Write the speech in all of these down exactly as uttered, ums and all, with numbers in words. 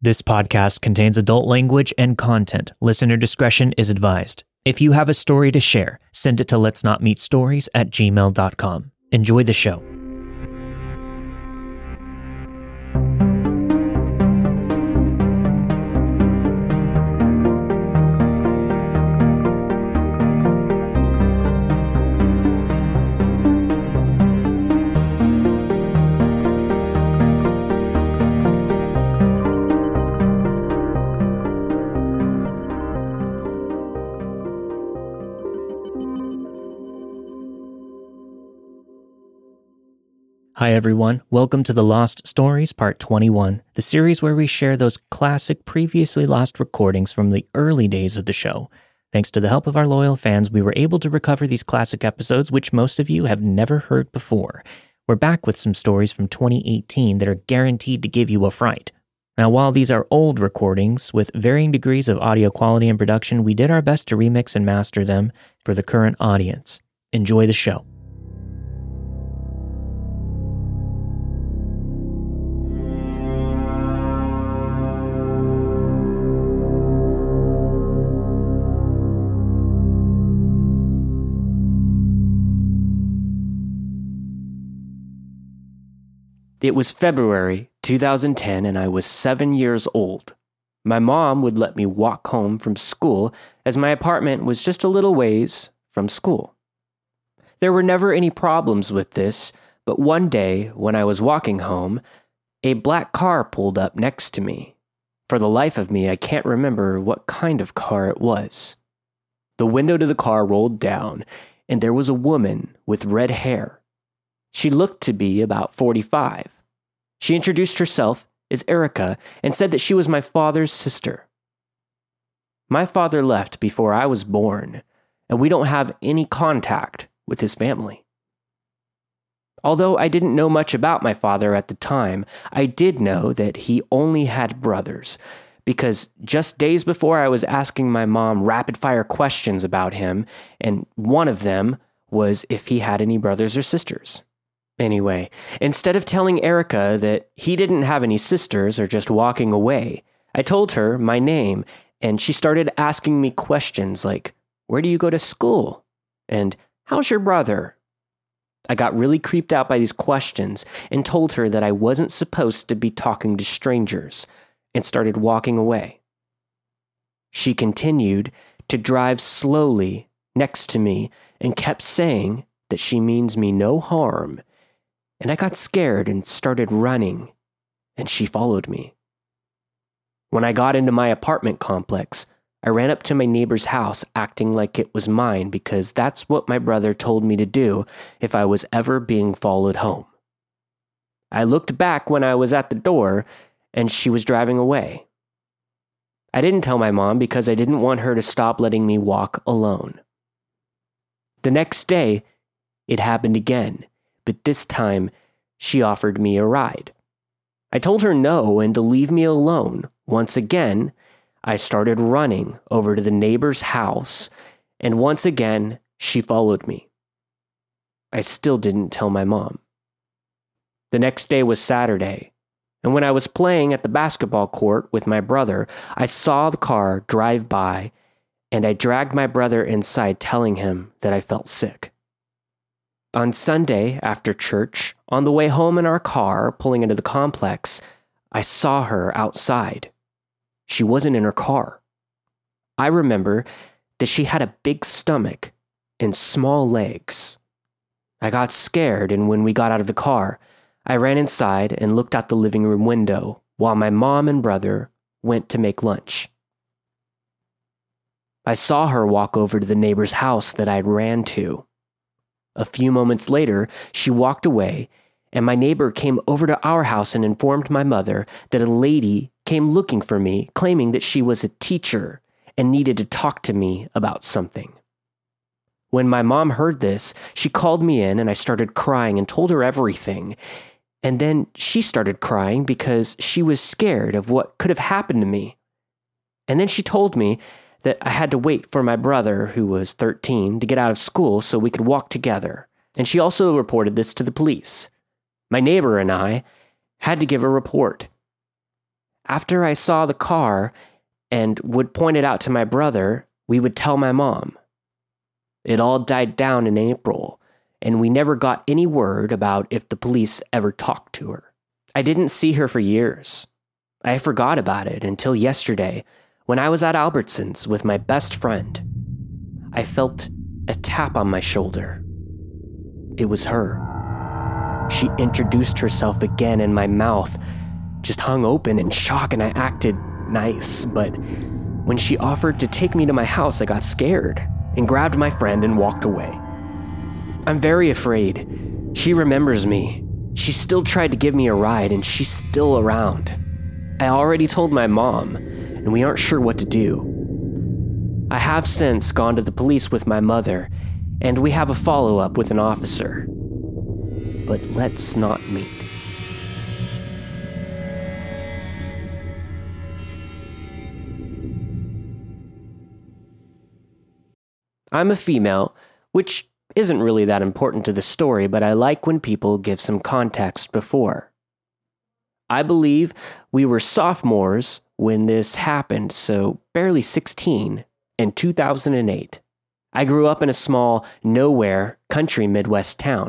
This podcast contains adult language and content. Listener discretion is advised. If you have a story to share, send it to let's not meet stories at gmail dot com. Enjoy the show. Hi everyone, welcome to the Lost Stories Part twenty-one, the series where we share those classic previously lost recordings from the early days of the show. Thanks to the help of our loyal fans, we were able to recover these classic episodes which most of you have never heard before. We're back with some stories from twenty eighteen that are guaranteed to give you a fright. Now, while these are old recordings with varying degrees of audio quality and production, we did our best to remix and master them for the current audience. Enjoy the show. It was February two thousand ten and I was seven years old. My mom would let me walk home from school as my apartment was just a little ways from school. There were never any problems with this, but one day when I was walking home, a black car pulled up next to me. For the life of me, I can't remember what kind of car it was. The window to the car rolled down, and there was a woman with red hair. She looked to be about forty-five. She introduced herself as Erica and said that she was my father's sister. My father left before I was born, and we don't have any contact with his family. Although I didn't know much about my father at the time, I did know that he only had brothers, because just days before I was asking my mom rapid-fire questions about him, and one of them was if he had any brothers or sisters. Anyway, instead of telling Erica that he didn't have any sisters or just walking away, I told her my name, and she started asking me questions like, "Where do you go to school?" and "How's your brother?" I got really creeped out by these questions and told her that I wasn't supposed to be talking to strangers and started walking away. She continued to drive slowly next to me and kept saying that she means me no harm. And I got scared and started running, and she followed me. When I got into my apartment complex, I ran up to my neighbor's house acting like it was mine because that's what my brother told me to do if I was ever being followed home. I looked back when I was at the door, and she was driving away. I didn't tell my mom because I didn't want her to stop letting me walk alone. The next day, it happened again. But this time, she offered me a ride. I told her no and to leave me alone. Once again, I started running over to the neighbor's house, and once again, she followed me. I still didn't tell my mom. The next day was Saturday, and when I was playing at the basketball court with my brother, I saw the car drive by, and I dragged my brother inside telling him that I felt sick. On Sunday, after church, on the way home in our car, pulling into the complex, I saw her outside. She wasn't in her car. I remember that she had a big stomach and small legs. I got scared, and when we got out of the car, I ran inside and looked out the living room window while my mom and brother went to make lunch. I saw her walk over to the neighbor's house that I ran to. A few moments later, she walked away, and my neighbor came over to our house and informed my mother that a lady came looking for me, claiming that she was a teacher and needed to talk to me about something. When my mom heard this, she called me in and I started crying and told her everything. And then she started crying because she was scared of what could have happened to me. And then she told me that I had to wait for my brother, who was thirteen, to get out of school so we could walk together. And she also reported this to the police. My neighbor and I had to give a report. After I saw the car and would point it out to my brother, we would tell my mom. It all died down in April, and we never got any word about if the police ever talked to her. I didn't see her for years. I forgot about it until yesterday when I was at Albertsons with my best friend. I felt a tap on my shoulder. It was her. She introduced herself again, and my mouth just hung open in shock, and I acted nice. But when she offered to take me to my house, I got scared and grabbed my friend and walked away. I'm very afraid. She remembers me. She still tried to give me a ride, and she's still around. I already told my mom, and we aren't sure what to do. I have since gone to the police with my mother, and we have a follow-up with an officer. But let's not meet. I'm a female, which isn't really that important to the story, but I like when people give some context before. I believe we were sophomores when this happened, so barely sixteen, in two thousand eight. I grew up in a small, nowhere, country Midwest town.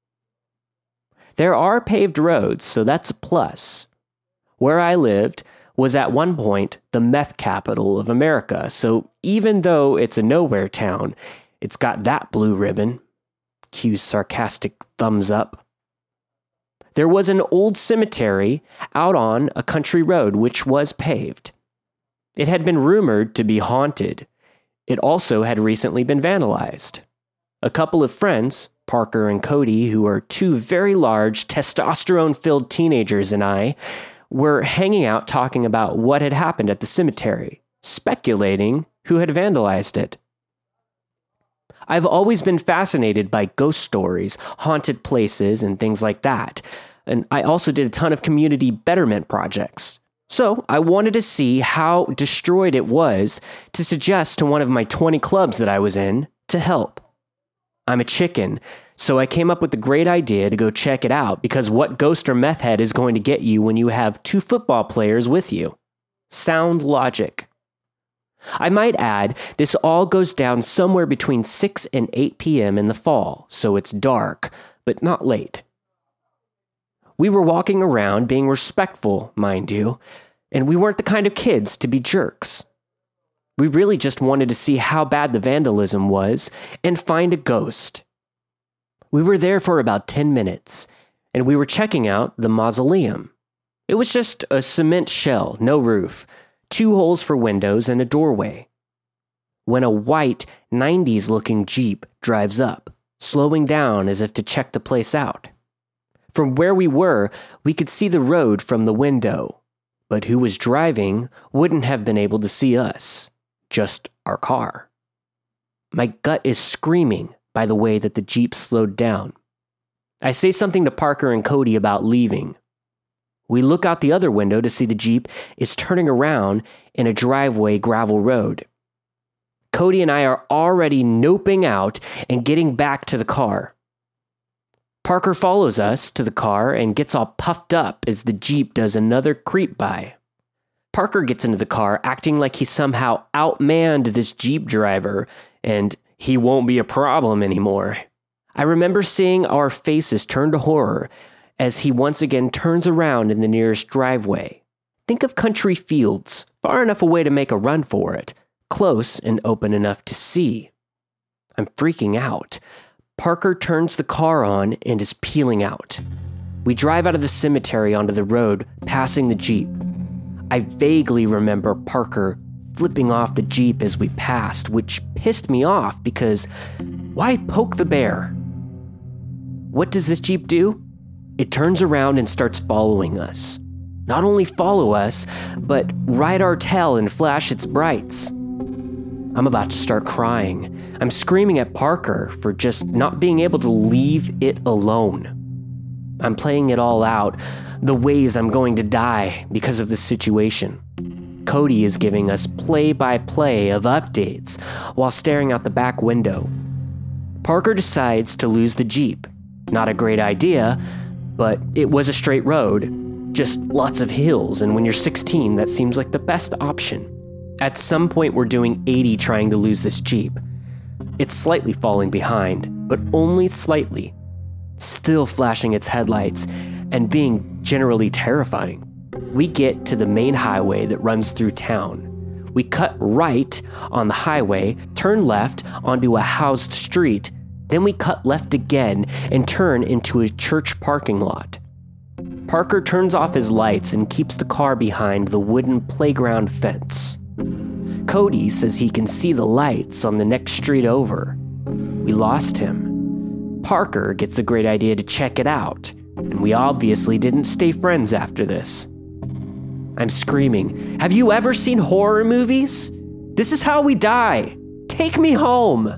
There are paved roads, so that's a plus. Where I lived was at one point the meth capital of America, so even though it's a nowhere town, it's got that blue ribbon. Cue sarcastic thumbs up. There was an old cemetery out on a country road which was paved. It had been rumored to be haunted. It also had recently been vandalized. A couple of friends, Parker and Cody, who are two very large, testosterone-filled teenagers, and I, were hanging out talking about what had happened at the cemetery, speculating who had vandalized it. I've always been fascinated by ghost stories, haunted places, and things like that, and I also did a ton of community betterment projects. So I wanted to see how destroyed it was to suggest to one of my twenty clubs that I was in to help. I'm a chicken, so I came up with the great idea to go check it out, because what ghost or meth head is going to get you when you have two football players with you? Sound logic. I might add, this all goes down somewhere between six and eight p.m. in the fall, so it's dark, but not late. We were walking around being respectful, mind you, and we weren't the kind of kids to be jerks. We really just wanted to see how bad the vandalism was and find a ghost. We were there for about ten minutes, and we were checking out the mausoleum. It was just a cement shell, no roof, two holes for windows and a doorway. When a white, nineties-looking Jeep drives up, slowing down as if to check the place out. From where we were, we could see the road from the window, but who was driving wouldn't have been able to see us, just our car. My gut is screaming by the way that the Jeep slowed down. I say something to Parker and Cody about leaving. We look out the other window to see the Jeep is turning around in a driveway gravel road. Cody and I are already noping out and getting back to the car. Parker follows us to the car and gets all puffed up as the Jeep does another creep by. Parker gets into the car acting like he somehow outmanned this Jeep driver and he won't be a problem anymore. I remember seeing our faces turn to horror as he once again turns around in the nearest driveway. Think of country fields, far enough away to make a run for it, close and open enough to see. I'm freaking out. Parker turns the car on and is peeling out. We drive out of the cemetery onto the road, passing the Jeep. I vaguely remember Parker flipping off the Jeep as we passed, which pissed me off because why poke the bear? What does this Jeep do? It turns around and starts following us. Not only follow us, but ride our tail and flash its brights. I'm about to start crying. I'm screaming at Parker for just not being able to leave it alone. I'm playing it all out, the ways I'm going to die because of the situation. Cody is giving us play-by-play of updates while staring out the back window. Parker decides to lose the Jeep. Not a great idea, but it was a straight road. just lots of hills, and when you're sixteen, that seems like the best option. At some point, we're doing eighty trying to lose this Jeep. It's slightly falling behind, but only slightly, still flashing its headlights and being generally terrifying. We get to the main highway that runs through town. We cut right on the highway, turn left onto a housed street, then we cut left again and turn into a church parking lot. Parker turns off his lights and keeps the car behind the wooden playground fence. Cody says he can see the lights on the next street over. We lost him. Parker gets a great idea to check it out, and we obviously didn't stay friends after this. I'm screaming, "Have you ever seen horror movies? This is how we die. Take me home."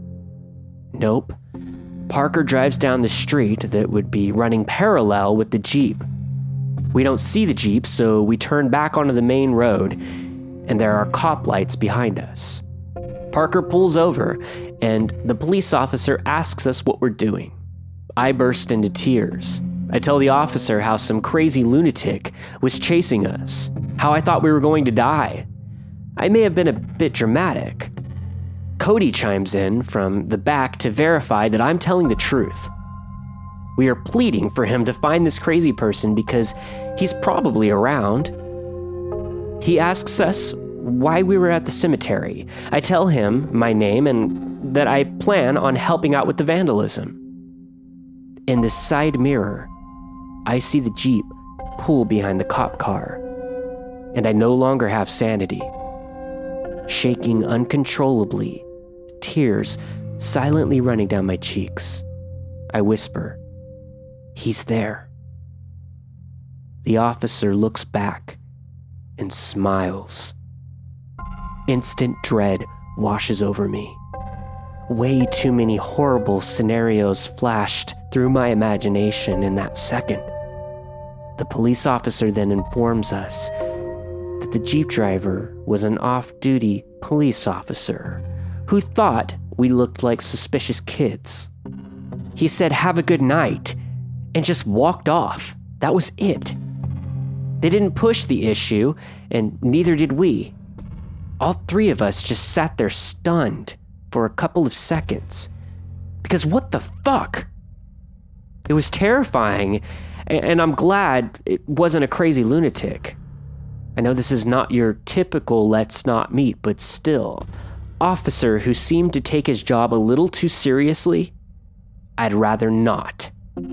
Nope. Parker drives down the street that would be running parallel with the Jeep. We don't see the Jeep, so we turn back onto the main road, and there are cop lights behind us. Parker pulls over, and the police officer asks us what we're doing. I burst into tears. I tell the officer how some crazy lunatic was chasing us, how I thought we were going to die. I may have been a bit dramatic. Cody chimes in from the back to verify that I'm telling the truth. We are pleading for him to find this crazy person because he's probably around. He asks us why we were at the cemetery. I tell him my name and that I plan on helping out with the vandalism. In the side mirror, I see the Jeep pull behind the cop car, and I no longer have sanity. Shaking uncontrollably, tears silently running down my cheeks, I whisper, "He's there." The officer looks back and smiles. Instant dread washes over me. Way too many horrible scenarios flashed through my imagination in that second. The police officer then informs us that the Jeep driver was an off-duty police officer who thought we looked like suspicious kids. He said, "Have a good night," and just walked off. That was it. They didn't push the issue, and neither did we. All three of us just sat there stunned for a couple of seconds. Because what the fuck? It was terrifying, and I'm glad it wasn't a crazy lunatic. I know this is not your typical let's not meet, but still, officer who seemed to take his job a little too seriously, I'd rather not.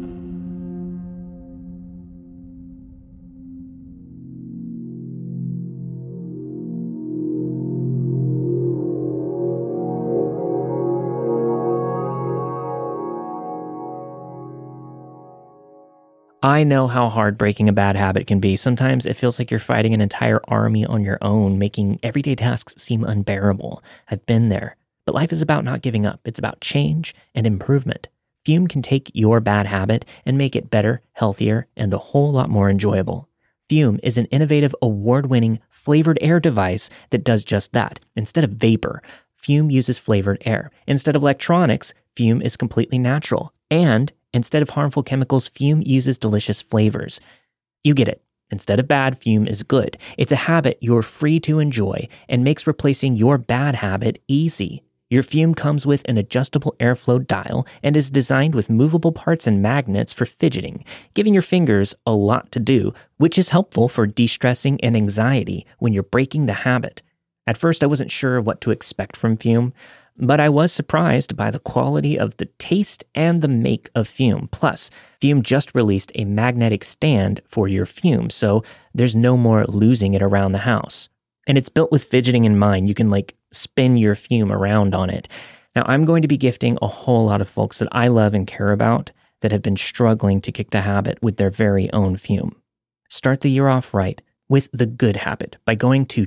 I know how hard breaking a bad habit can be. Sometimes it feels like you're fighting an entire army on your own, making everyday tasks seem unbearable. I've been there. But life is about not giving up. It's about change and improvement. Fume can take your bad habit and make it better, healthier, and a whole lot more enjoyable. Fume is an innovative, award-winning flavored air device that does just that. Instead of vapor, Fume uses flavored air. Instead of electronics, Fume is completely natural. And instead of harmful chemicals, Fume uses delicious flavors. You get it. Instead of bad, Fume is good. It's a habit you're free to enjoy and makes replacing your bad habit easy. Your Fume comes with an adjustable airflow dial and is designed with movable parts and magnets for fidgeting, giving your fingers a lot to do, which is helpful for de-stressing and anxiety when you're breaking the habit. At first, I wasn't sure what to expect from Fume, but I was surprised by the quality of the taste and the make of Fume. Plus, Fume just released a magnetic stand for your Fume, so there's no more losing it around the house. And it's built with fidgeting in mind. You can like spin your Fume around on it. Now, I'm going to be gifting a whole lot of folks that I love and care about that have been struggling to kick the habit with their very own Fume. Start the year off right with the good habit by going to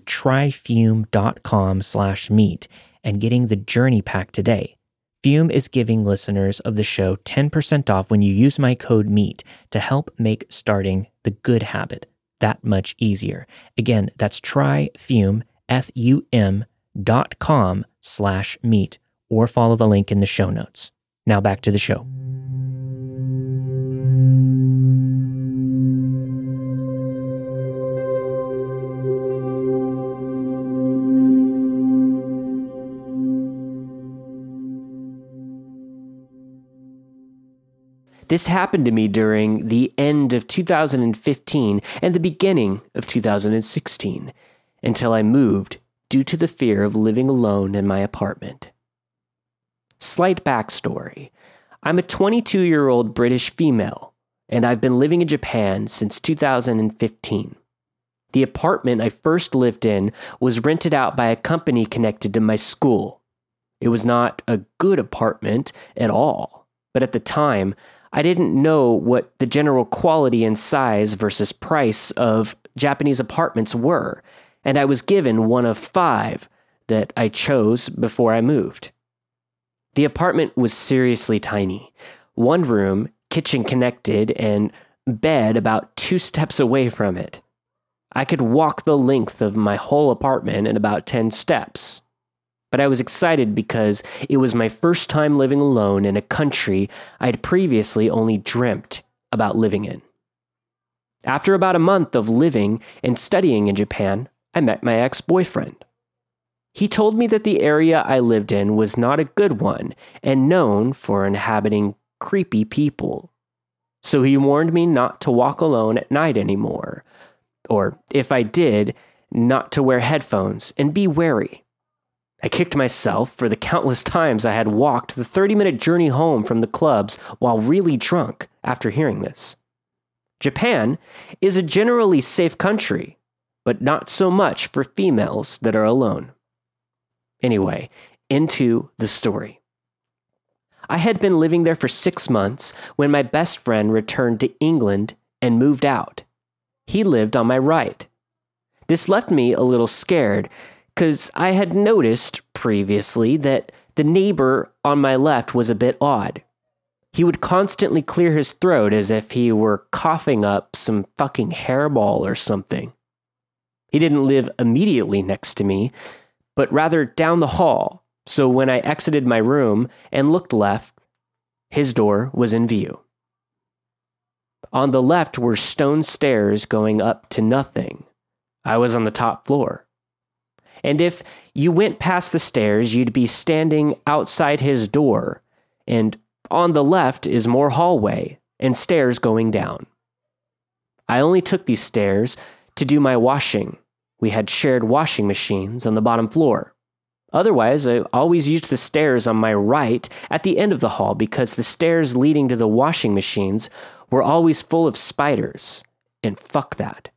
tryfume.com slash meet and getting the Journey Pack today. Fume is giving listeners of the show ten percent off when you use my code MEET to help make starting the good habit that much easier. Again, that's tryfume, F-U-M dot com slash meet, or follow the link in the show notes. Now back to the show. This happened to me during the end of two thousand fifteen and the beginning of two thousand sixteen, until I moved due to the fear of living alone in my apartment. Slight backstory. I'm a twenty-two-year-old British female, and I've been living in Japan since two thousand fifteen. The apartment I first lived in was rented out by a company connected to my school. It was not a good apartment at all, but at the time, I didn't know what the general quality and size versus price of Japanese apartments were, and I was given one of five that I chose before I moved. The apartment was seriously tiny. One room, kitchen connected, and bed about two steps away from it. I could walk the length of my whole apartment in about ten steps. But I was excited because it was my first time living alone in a country I'd previously only dreamt about living in. After about a month of living and studying in Japan, I met my ex-boyfriend. He told me that the area I lived in was not a good one and known for inhabiting creepy people. So he warned me not to walk alone at night anymore, or if I did, not to wear headphones and be wary. I kicked myself for the countless times I had walked the thirty-minute journey home from the clubs while really drunk after hearing this. Japan is a generally safe country, but not so much for females that are alone. Anyway, into the story. I had been living there for six months when my best friend returned to England and moved out. He lived on my right. This left me a little scared, because I had noticed previously that the neighbor on my left was a bit odd. He would constantly clear his throat as if he were coughing up some fucking hairball or something. He didn't live immediately next to me, but rather down the hall, so when I exited my room and looked left, his door was in view. On the left were stone stairs going up to nothing. I was on the top floor. And if you went past the stairs, you'd be standing outside his door, and on the left is more hallway and stairs going down. I only took these stairs to do my washing. We had shared washing machines on the bottom floor. Otherwise, I always used the stairs on my right at the end of the hall because the stairs leading to the washing machines were always full of spiders, and fuck that.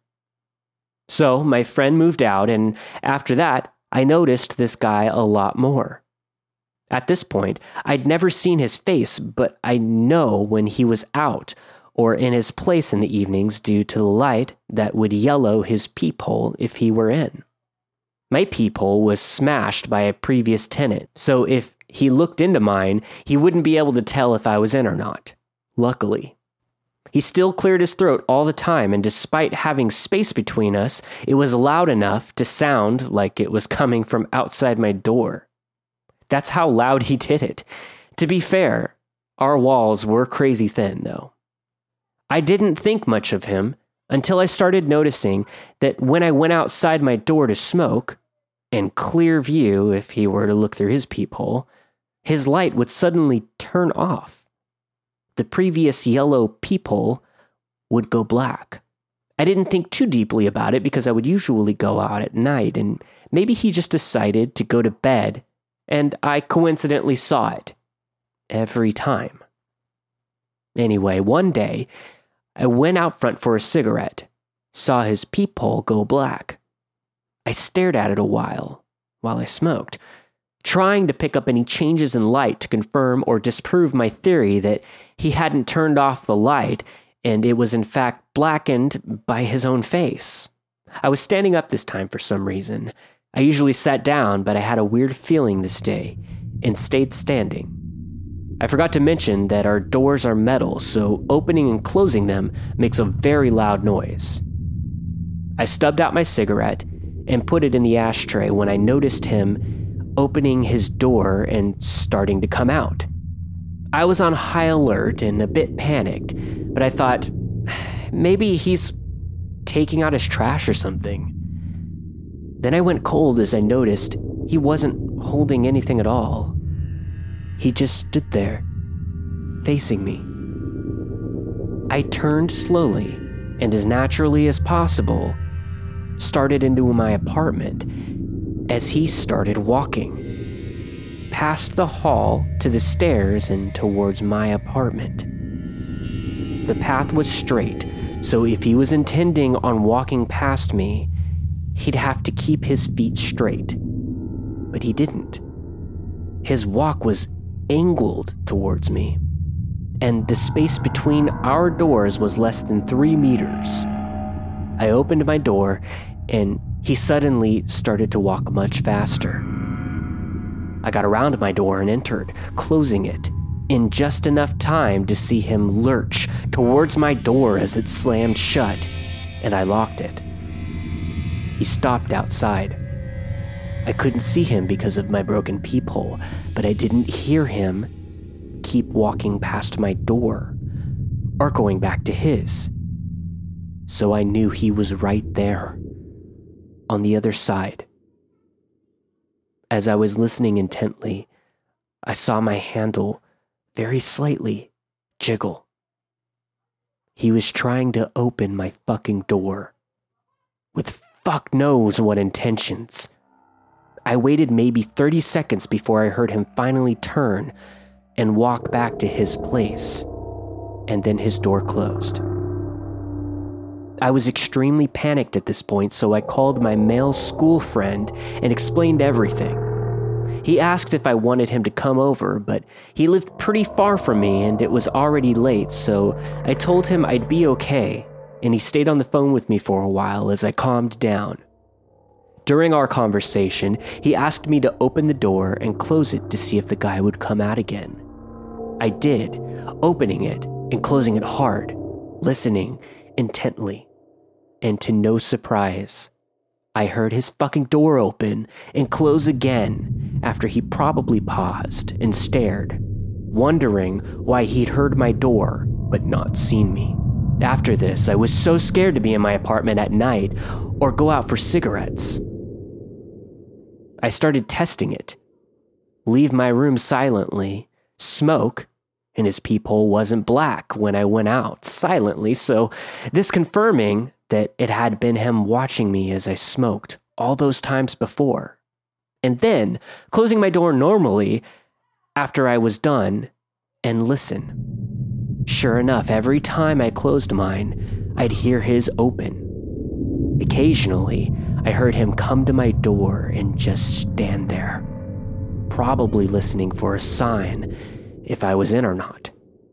So my friend moved out, and after that, I noticed this guy a lot more. At this point, I'd never seen his face, but I know when he was out or in his place in the evenings due to the light that would yellow his peephole if he were in. My peephole was smashed by a previous tenant, so if he looked into mine, he wouldn't be able to tell if I was in or not. Luckily. He still cleared his throat all the time, and despite having space between us, it was loud enough to sound like it was coming from outside my door. That's how loud he did it. To be fair, our walls were crazy thin, though. I didn't think much of him until I started noticing that when I went outside my door to smoke, in clear view if he were to look through his peephole, his light would suddenly turn off. The previous yellow peephole would go black. I didn't think too deeply about it because I would usually go out at night, and maybe he just decided to go to bed, and I coincidentally saw it every time. Anyway, one day, I went out front for a cigarette, saw his peephole go black. I stared at it a while while I smoked, trying to pick up any changes in light to confirm or disprove my theory that he hadn't turned off the light and it was in fact blackened by his own face. I was standing up this time for some reason. I usually sat down, but I had a weird feeling this day and stayed standing. I forgot to mention that our doors are metal, so opening and closing them makes a very loud noise. I stubbed out my cigarette and put it in the ashtray when I noticed him opening his door and starting to come out. I was on high alert and a bit panicked, but I thought, maybe he's taking out his trash or something. Then I went cold as I noticed he wasn't holding anything at all. He just stood there, facing me. I turned slowly and as naturally as possible, started into my apartment as he started walking past the hall to the stairs and towards my apartment. The path was straight, so if he was intending on walking past me, he'd have to keep his feet straight. But he didn't. His walk was angled towards me, and the space between our doors was less than three meters. I opened my door, and he suddenly started to walk much faster. I got around my door and entered, closing it, in just enough time to see him lurch towards my door as it slammed shut, and I locked it. He stopped outside. I couldn't see him because of my broken peephole, but I didn't hear him keep walking past my door or going back to his. So I knew he was right there, on the other side. As I was listening intently, I saw my handle very slightly jiggle. He was trying to open my fucking door, with fuck knows what intentions. I waited maybe thirty seconds before I heard him finally turn and walk back to his place, and then his door closed. I was extremely panicked at this point, so I called my male school friend and explained everything. He asked if I wanted him to come over, but he lived pretty far from me and it was already late, so I told him I'd be okay, and he stayed on the phone with me for a while as I calmed down. During our conversation, he asked me to open the door and close it to see if the guy would come out again. I did, opening it and closing it hard, listening intently. And to no surprise, I heard his fucking door open and close again after he probably paused and stared, wondering why he'd heard my door but not seen me. After this, I was so scared to be in my apartment at night or go out for cigarettes. I started testing it. Leave my room silently, smoke, and his peephole wasn't black when I went out silently, so this confirming that it had been him watching me as I smoked all those times before. And then closing my door normally after I was done and listen. Sure enough, every time I closed mine, I'd hear his open. Occasionally, I heard him come to my door and just stand there, probably listening for a sign if I was in or not.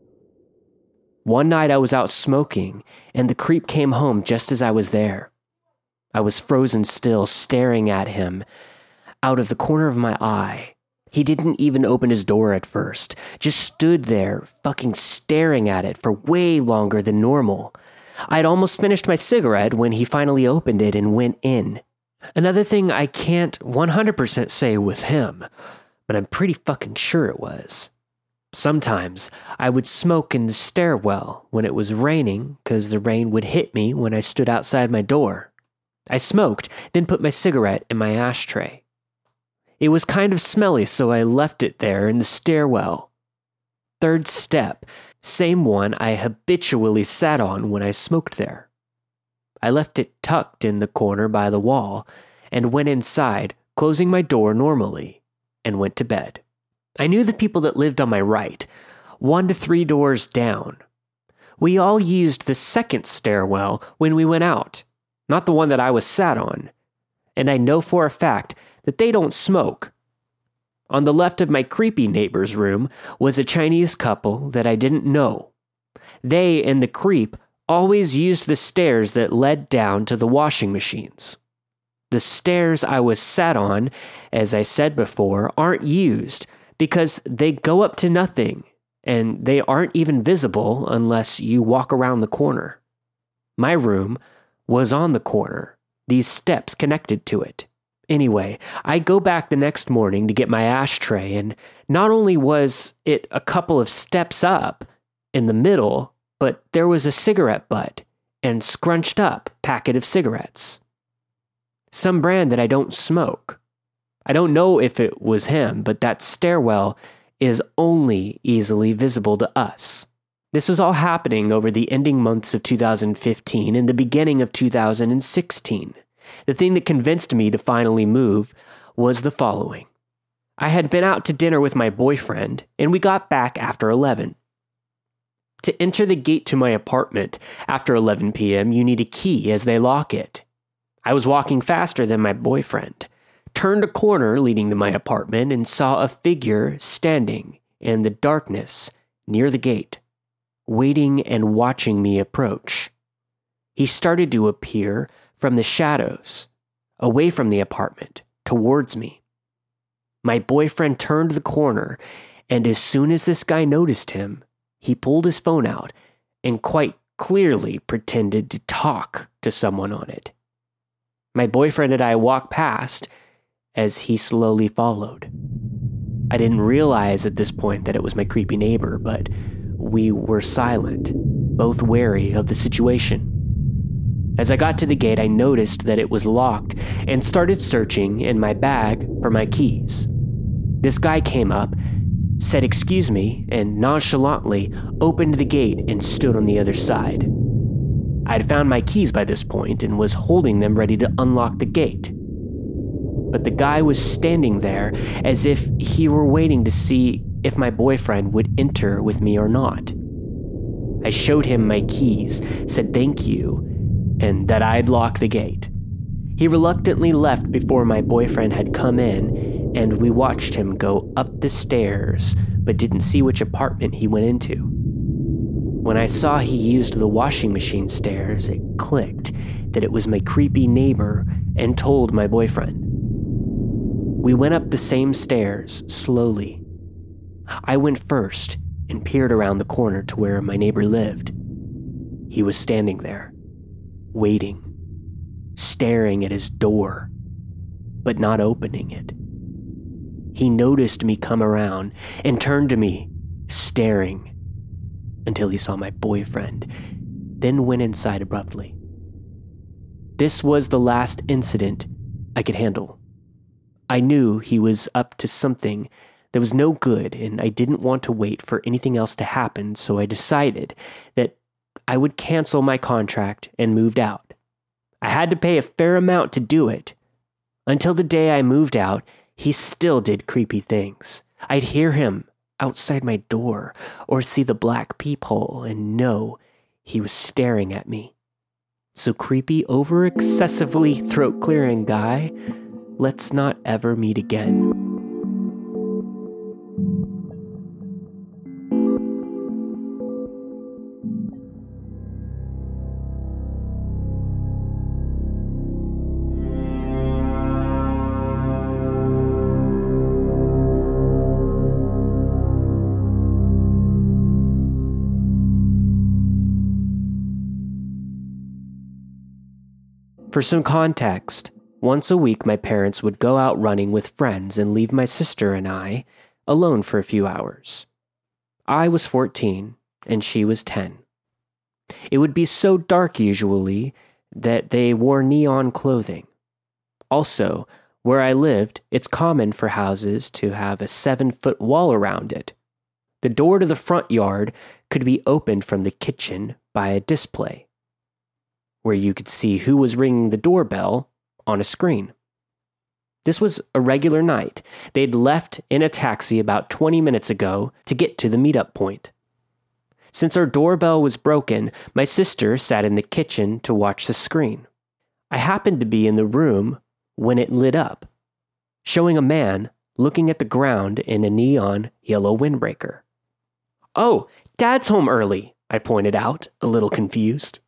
One night I was out smoking, and the creep came home just as I was there. I was frozen still, staring at him out of the corner of my eye. He didn't even open his door at first, just stood there, fucking staring at it for way longer than normal. I'd almost finished my cigarette when he finally opened it and went in. Another thing I can't one hundred percent say was him, but I'm pretty fucking sure it was. Sometimes I would smoke in the stairwell when it was raining because the rain would hit me when I stood outside my door. I smoked, then put my cigarette in my ashtray. It was kind of smelly, so I left it there in the stairwell. Third step, same one I habitually sat on when I smoked there. I left it tucked in the corner by the wall and went inside, closing my door normally, and went to bed. I knew the people that lived on my right, one to three doors down. We all used the second stairwell when we went out, not the one that I was sat on, and I know for a fact that they don't smoke. On the left of my creepy neighbor's room was a Chinese couple that I didn't know. They and the creep always used the stairs that led down to the washing machines. The stairs I was sat on, as I said before, aren't used because they go up to nothing, and they aren't even visible unless you walk around the corner. My room was on the corner, these steps connected to it. Anyway, I go back the next morning to get my ashtray, and not only was it a couple of steps up in the middle, but there was a cigarette butt and scrunched up packet of cigarettes. Some brand that I don't smoke. I don't know if it was him, but that stairwell is only easily visible to us. This was all happening over the ending months of two thousand fifteen and the beginning of two thousand sixteen. The thing that convinced me to finally move was the following. I had been out to dinner with my boyfriend, and we got back after eleven. To enter the gate to my apartment after eleven p.m., you need a key as they lock it. I was walking faster than my boyfriend, turned a corner leading to my apartment, and saw a figure standing in the darkness near the gate, waiting and watching me approach. He started to appear from the shadows, away from the apartment, towards me. My boyfriend turned the corner, and as soon as this guy noticed him, he pulled his phone out and quite clearly pretended to talk to someone on it. My boyfriend and I walked past as he slowly followed. I didn't realize at this point that it was my creepy neighbor, but we were silent, both wary of the situation. As I got to the gate, I noticed that it was locked and started searching in my bag for my keys. This guy came up, said excuse me, and nonchalantly opened the gate and stood on the other side. I had found my keys by this point and was holding them ready to unlock the gate. But the guy was standing there as if he were waiting to see if my boyfriend would enter with me or not. I showed him my keys, said thank you, and that I'd lock the gate. He reluctantly left before my boyfriend had come in, and we watched him go up the stairs, but didn't see which apartment he went into. When I saw he used the washing machine stairs, it clicked that it was my creepy neighbor and told my boyfriend. We went up the same stairs, slowly. I went first and peered around the corner to where my neighbor lived. He was standing there, waiting, staring at his door, but not opening it. He noticed me come around and turned to me, staring, until he saw my boyfriend, then went inside abruptly. This was the last incident I could handle. I knew he was up to something that was no good, and I didn't want to wait for anything else to happen, so I decided that I would cancel my contract and moved out. I had to pay a fair amount to do it. Until the day I moved out, he still did creepy things. I'd hear him outside my door or see the black peephole and know he was staring at me. So creepy, over excessively throat-clearing guy, let's not ever meet again. For some context, once a week my parents would go out running with friends and leave my sister and I alone for a few hours. I was fourteen and she was ten. It would be so dark usually that they wore neon clothing. Also, where I lived, it's common for houses to have a seven-foot wall around it. The door to the front yard could be opened from the kitchen by a display, where you could see who was ringing the doorbell on a screen. This was a regular night. They'd left in a taxi about twenty minutes ago to get to the meetup point. Since our doorbell was broken, my sister sat in the kitchen to watch the screen. I happened to be in the room when it lit up, showing a man looking at the ground in a neon yellow windbreaker. "Oh, Dad's home early," I pointed out, a little confused.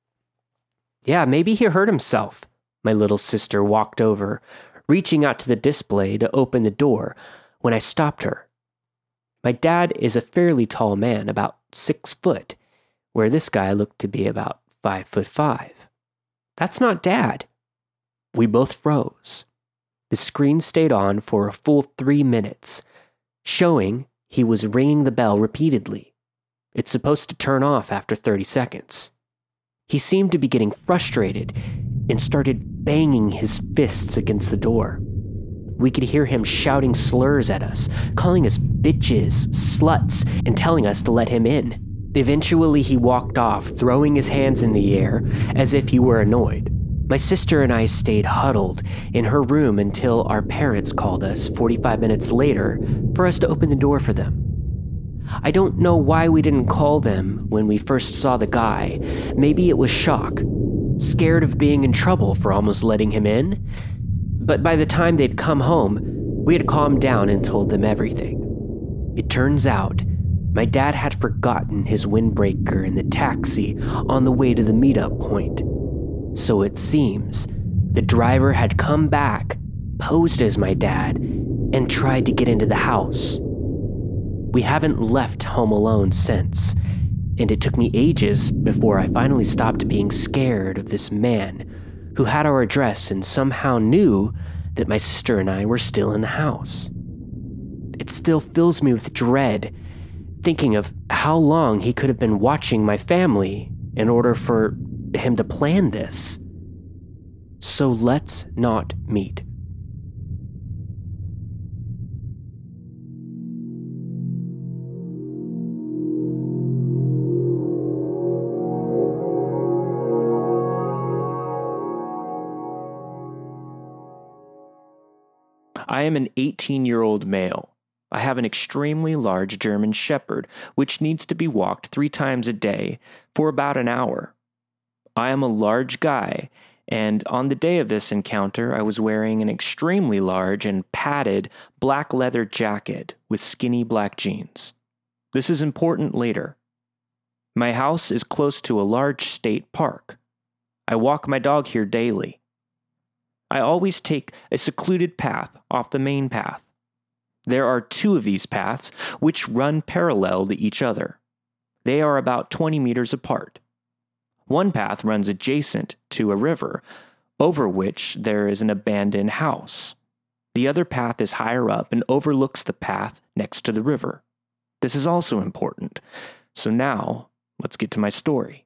"Yeah, maybe he hurt himself." My little sister walked over, reaching out to the display to open the door when I stopped her. My dad is a fairly tall man, about six foot, where this guy looked to be about five foot five. "That's not Dad." We both froze. The screen stayed on for a full three minutes, showing he was ringing the bell repeatedly. It's supposed to turn off after thirty seconds. He seemed to be getting frustrated and started banging his fists against the door. We could hear him shouting slurs at us, calling us bitches, sluts, and telling us to let him in. Eventually, he walked off, throwing his hands in the air as if he were annoyed. My sister and I stayed huddled in her room until our parents called us forty-five minutes later for us to open the door for them. I don't know why we didn't call them when we first saw the guy. Maybe it was shock, scared of being in trouble for almost letting him in. But by the time they'd come home, we had calmed down and told them everything. It turns out, my dad had forgotten his windbreaker in the taxi on the way to the meetup point. So it seems the driver had come back, posed as my dad, and tried to get into the house. We haven't left home alone since, and it took me ages before I finally stopped being scared of this man who had our address and somehow knew that my sister and I were still in the house. It still fills me with dread, thinking of how long he could have been watching my family in order for him to plan this. So let's not meet. I am an eighteen-year-old male. I have an extremely large German Shepherd, which needs to be walked three times a day for about an hour. I am a large guy, and on the day of this encounter, I was wearing an extremely large and padded black leather jacket with skinny black jeans. This is important later. My house is close to a large state park. I walk my dog here daily. I always take a secluded path off the main path. There are two of these paths which run parallel to each other. They are about twenty meters apart. One path runs adjacent to a river, over which there is an abandoned house. The other path is higher up and overlooks the path next to the river. This is also important. So now, let's get to my story.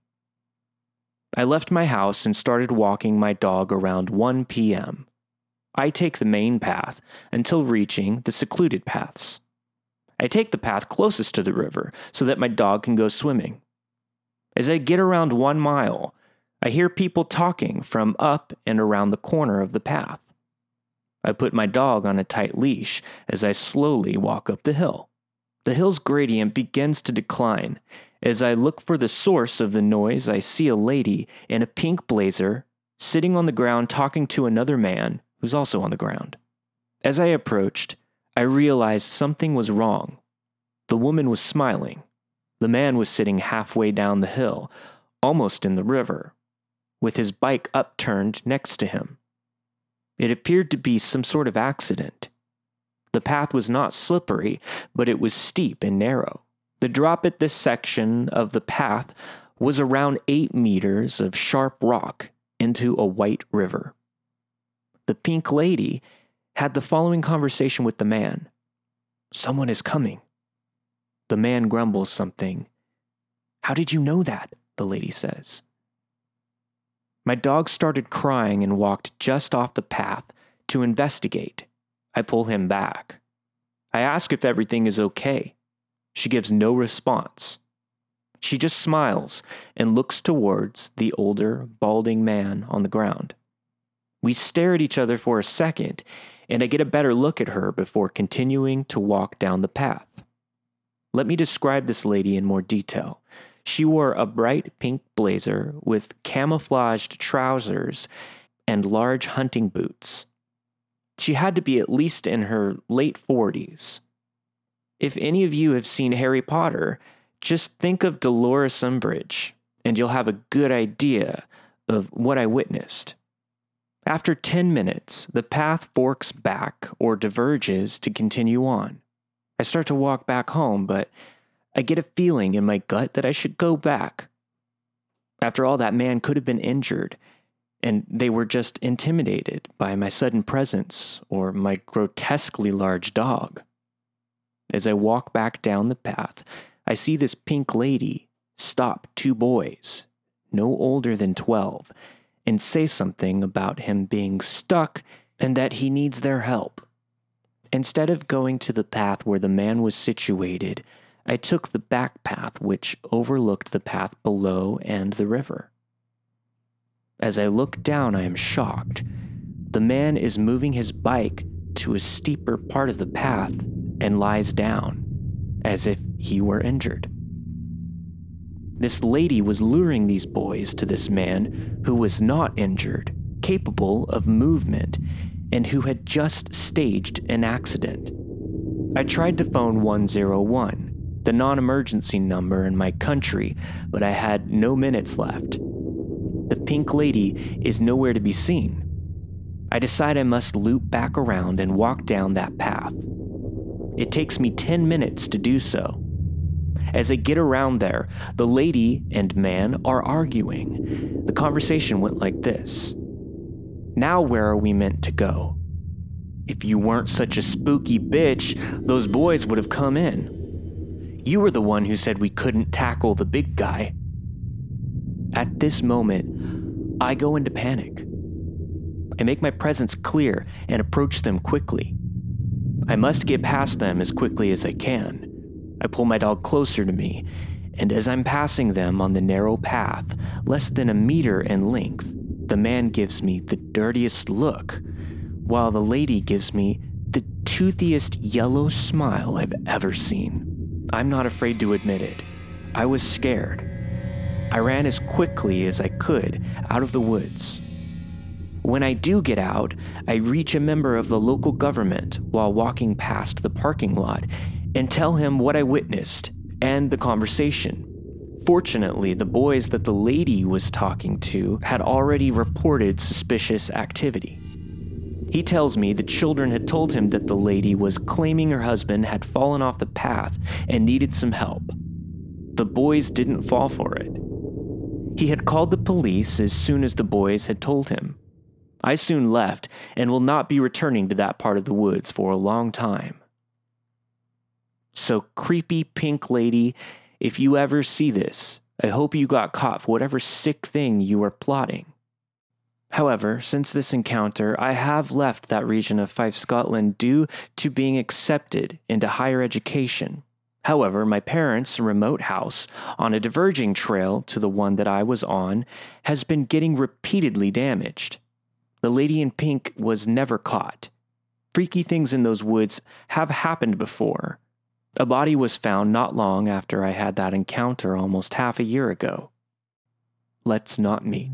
I left my house and started walking my dog around one p.m. I take the main path until reaching the secluded paths. I take the path closest to the river so that my dog can go swimming. As I get around one mile, I hear people talking from up and around the corner of the path. I put my dog on a tight leash as I slowly walk up the hill. The hill's gradient begins to decline. As I look for the source of the noise, I see a lady in a pink blazer sitting on the ground talking to another man who's also on the ground. As I approached, I realized something was wrong. The woman was smiling. The man was sitting halfway down the hill, almost in the river, with his bike upturned next to him. It appeared to be some sort of accident. The path was not slippery, but it was steep and narrow. The drop at this section of the path was around eight meters of sharp rock into a white river. The pink lady had the following conversation with the man. "Someone is coming." The man grumbles something. "How did you know that?" the lady says. My dog started crying and walked just off the path to investigate. I pull him back. I ask if everything is okay. She gives no response. She just smiles and looks towards the older, balding man on the ground. We stare at each other for a second, and I get a better look at her before continuing to walk down the path. Let me describe this lady in more detail. She wore a bright pink blazer with camouflaged trousers and large hunting boots. She had to be at least in her late forties. If any of you have seen Harry Potter, just think of Dolores Umbridge, and you'll have a good idea of what I witnessed. After ten minutes, the path forks back or diverges to continue on. I start to walk back home, but I get a feeling in my gut that I should go back. After all, that man could have been injured, and they were just intimidated by my sudden presence or my grotesquely large dog. As I walk back down the path, I see this pink lady stop two boys, no older than twelve, and say something about him being stuck and that he needs their help. Instead of going to the path where the man was situated, I took the back path, which overlooked the path below and the river. As I look down, I am shocked. The man is moving his bike to a steeper part of the path and lies down, as if he were injured. This lady was luring these boys to this man who was not injured, capable of movement, and who had just staged an accident. I tried to phone one oh one, the non-emergency number in my country, but I had no minutes left. The pink lady is nowhere to be seen. I decide I must loop back around and walk down that path. It takes me ten minutes to do so. As I get around there, the lady and man are arguing. The conversation went like this. Now where are we meant to go? If you weren't such a spooky bitch, those boys would have come in. You were the one who said we couldn't tackle the big guy. At this moment, I go into panic. I make my presence clear and approach them quickly. I must get past them as quickly as I can. I pull my dog closer to me, and as I'm passing them on the narrow path, less than a meter in length, the man gives me the dirtiest look, while the lady gives me the toothiest yellow smile I've ever seen. I'm not afraid to admit it. I was scared. I ran as quickly as I could out of the woods. When I do get out, I reach a member of the local government while walking past the parking lot and tell him what I witnessed and the conversation. Fortunately, the boys that the lady was talking to had already reported suspicious activity. He tells me the children had told him that the lady was claiming her husband had fallen off the path and needed some help. The boys didn't fall for it. He had called the police as soon as the boys had told him. I soon left and will not be returning to that part of the woods for a long time. So, creepy pink lady, if you ever see this, I hope you got caught for whatever sick thing you were plotting. However, since this encounter, I have left that region of Fife, Scotland due to being accepted into higher education. However, my parents' remote house, on a diverging trail to the one that I was on, has been getting repeatedly damaged. The lady in pink was never caught. Freaky things in those woods have happened before. A body was found not long after I had that encounter almost half a year ago. Let's not meet.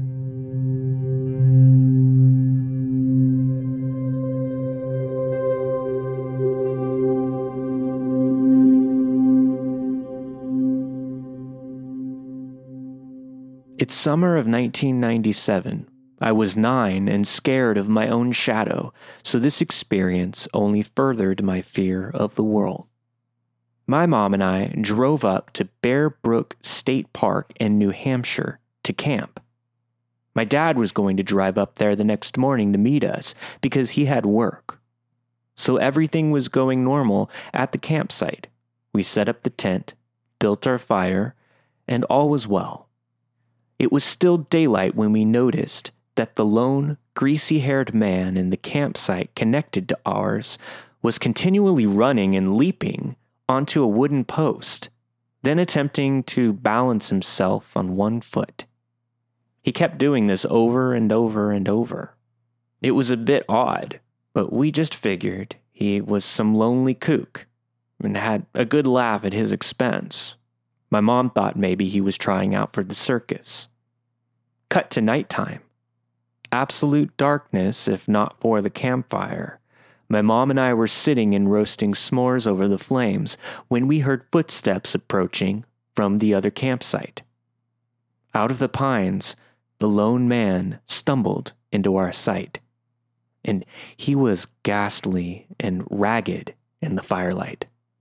It's summer of nineteen ninety-seven. I was nine and scared of my own shadow, so this experience only furthered my fear of the world. My mom and I drove up to Bear Brook State Park in New Hampshire to camp. My dad was going to drive up there the next morning to meet us because he had work. So everything was going normal at the campsite. We set up the tent, built our fire, and all was well. It was still daylight when we noticed that the lone, greasy-haired man in the campsite connected to ours was continually running and leaping onto a wooden post, then attempting to balance himself on one foot. He kept doing this over and over and over. It was a bit odd, but we just figured he was some lonely kook and had a good laugh at his expense. My mom thought maybe he was trying out for the circus. Cut to nighttime. Absolute darkness, if not for the campfire. My mom and I were sitting and roasting s'mores over the flames when we heard footsteps approaching from the other campsite. Out of the pines, the lone man stumbled into our sight, and he was ghastly and ragged in the firelight.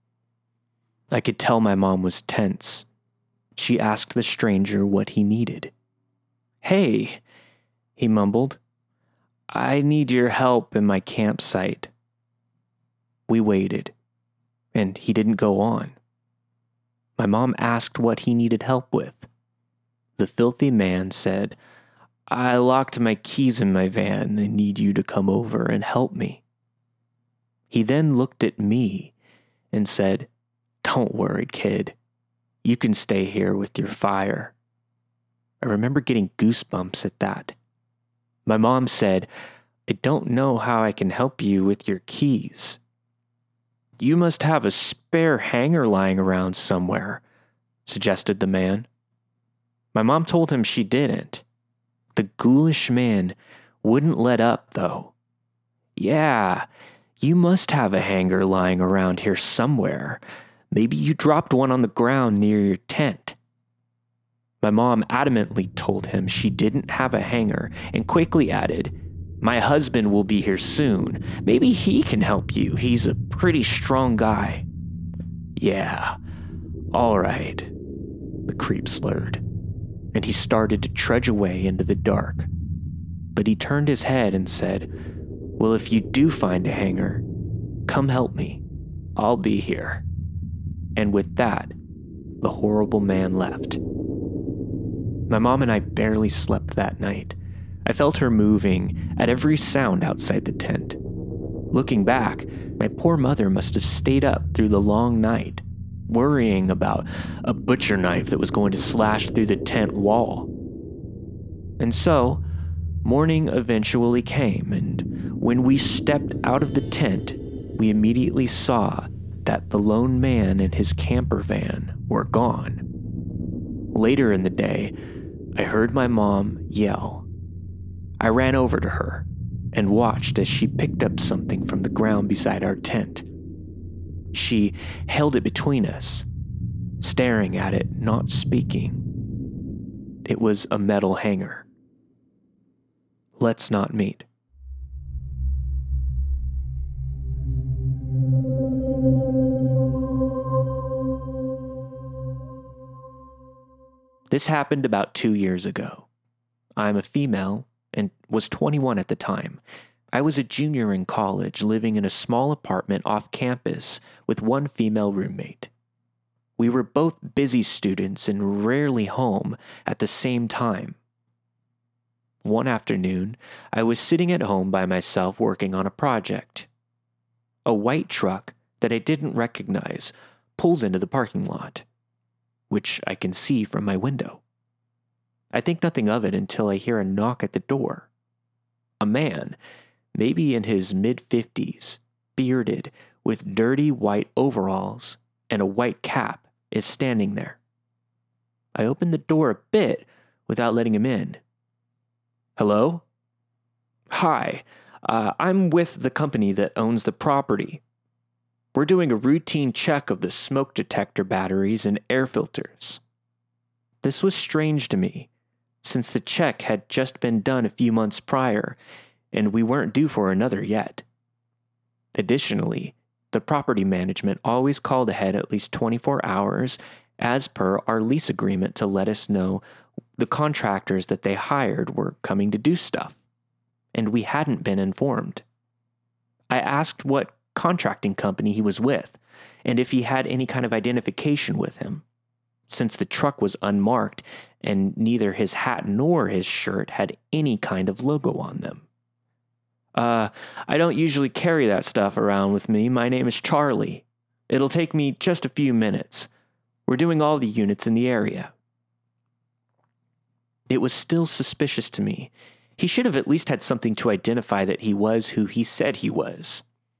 I could tell my mom was tense. She asked the stranger what he needed. "Hey," he mumbled, "I need your help in my campsite." We waited, and he didn't go on. My mom asked what he needed help with. The filthy man said, "I locked my keys in my van and need you to come over and help me." He then looked at me and said, "Don't worry, kid. You can stay here with your fire." I remember getting goosebumps at that. My mom said, "I don't know how I can help you with your keys." "You must have a spare hanger lying around somewhere," suggested the man. My mom told him she didn't. The ghoulish man wouldn't let up, though. "Yeah, you must have a hanger lying around here somewhere. Maybe you dropped one on the ground near your tent." My mom adamantly told him she didn't have a hanger and quickly added, "My husband will be here soon. Maybe he can help you. He's a pretty strong guy." "Yeah, all right," the creep slurred, and he started to trudge away into the dark. But he turned his head and said, "Well, if you do find a hanger, come help me. I'll be here." And with that, the horrible man left. My mom and I barely slept that night. I felt her moving at every sound outside the tent. Looking back, my poor mother must have stayed up through the long night, worrying about a butcher knife that was going to slash through the tent wall. And so, morning eventually came, and when we stepped out of the tent, we immediately saw that the lone man and his camper van were gone. Later in the day, I heard my mom yell. I ran over to her and watched as she picked up something from the ground beside our tent. She held it between us, staring at it, not speaking. It was a metal hanger. Let's not meet. This happened about two years ago. I'm a female and was twenty-one at the time. I was a junior in college, living in a small apartment off campus with one female roommate. We were both busy students and rarely home at the same time. One afternoon, I was sitting at home by myself working on a project. A white truck that I didn't recognize pulls into the parking lot, which I can see from my window. I think nothing of it until I hear a knock at the door. A man, maybe in his mid-fifties, bearded, with dirty white overalls and a white cap, is standing there. I open the door a bit without letting him in. "Hello?" "Hi, uh, I'm with the company that owns the property. We're doing a routine check of the smoke detector batteries and air filters." This was strange to me, since the check had just been done a few months prior, and we weren't due for another yet. Additionally, the property management always called ahead at least twenty-four hours as per our lease agreement to let us know the contractors that they hired were coming to do stuff, and we hadn't been informed. I asked what contracting company he was with, and if he had any kind of identification with him, since the truck was unmarked and neither his hat nor his shirt had any kind of logo on them. Uh, I don't usually carry that stuff around with me. My name is Charlie. It'll take me just a few minutes. We're doing all the units in the area." It was still suspicious to me. He should have at least had something to identify that he was who he said he was.